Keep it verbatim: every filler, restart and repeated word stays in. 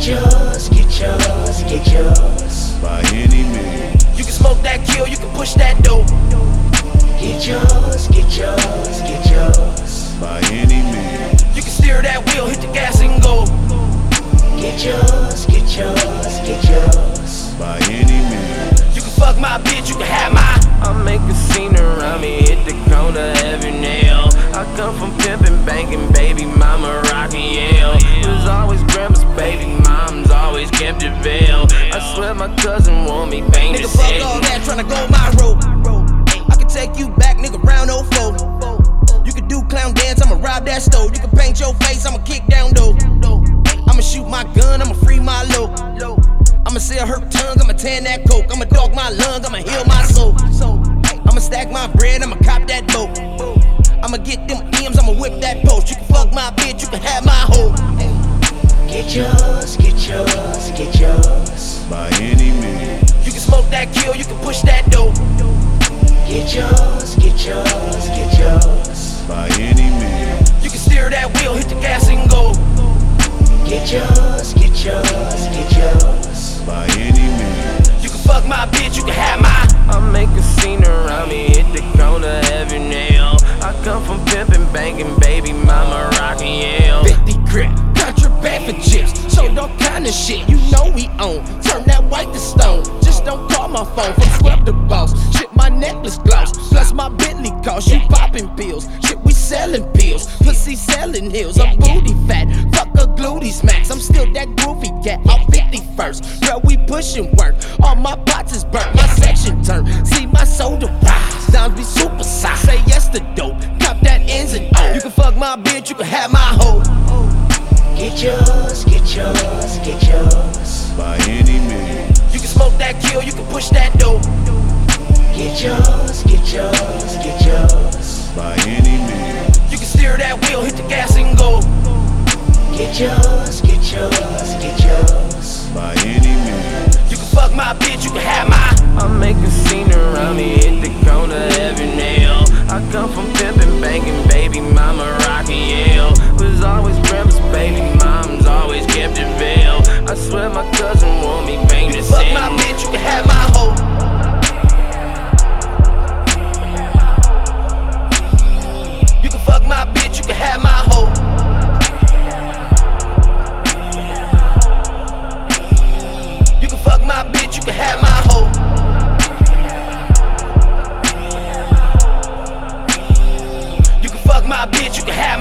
Get yours, get yours, get yours. By any means. You can smoke that kill, you can push that dope. Get yours, get yours, get yours. By any means. You can steer that wheel, hit the gas and go. Get yours, get yours, get yours. By any means. You can fuck my bitch, you can have my. I make a scene around me, hit the corner every nail. I come from pimpin', banking, baby mama rockin' Yale. Was always grandma's baby, mom's always kept it veil. I swear my cousin want me bang Nigga, the fuck city. all that, tryna go my road. I can take you back, nigga, round oh four. You can do clown dance, I'ma rob that stove. You can paint your face, I'ma kick down though. I'ma shoot my gun, I'ma free my low. I'ma sell her tongue, I'ma tan that coke. I'ma dog my lung, I'ma heal my soul. I'ma stack my bread, I'ma cop that boat. I'ma get them M's, I'ma whip that post. You can fuck my bitch, you can have my hoe. Get yours, get yours, get yours. By any means. You can smoke that kill, you can push that dope. Get yours, get yours, get yours. By any means. You can steer that wheel, hit the gas and go. Get yours, get yours, get yours. By any means. You can fuck my bitch, you can have my. I make a scene around me, hit the corner every nail. I come from pimpin', banking, baby mama rockin' Yale. fifty grip, contraband for chips. Sold all kind of shit, you know we own. Turn that white to stone, just don't call my phone. From scrub the boss, shit my necklace gloss. Plus my Bentley cost, you poppin' pills. Shit we sellin' pills, pussy sellin' hills. I'm booty fat, fuck a glutey smacks. I'm still that groovy cat, I'm fifty-first. Girl, we pushin' work, all my pots is burnt. My section turn, see my soda rise. Dimes be super size, say yes to dope. Cop that ends and O. You can fuck my bitch, you can have my hoe. Get yours, get yours, get yours. By any means. You can smoke that kill, you can push that dope. Get yours, get yours, get yours. By any means. You can steer that wheel, hit the gas and go. Get yours, get yours, get yours. By any means. You can fuck my bitch, you can have my. I make a scene around me, hit the corner every nail. I come from pimpin', banking, baby mama rockin' Yale. Was always grandma's baby, mom's always kept it veil. I swear my cousin want me bang the city. Fuck my bitch, you can have my hoe. You can fuck my bitch, you can have my hoe. You can fuck my bitch, you can have my hoe. You can fuck my bitch, you can have my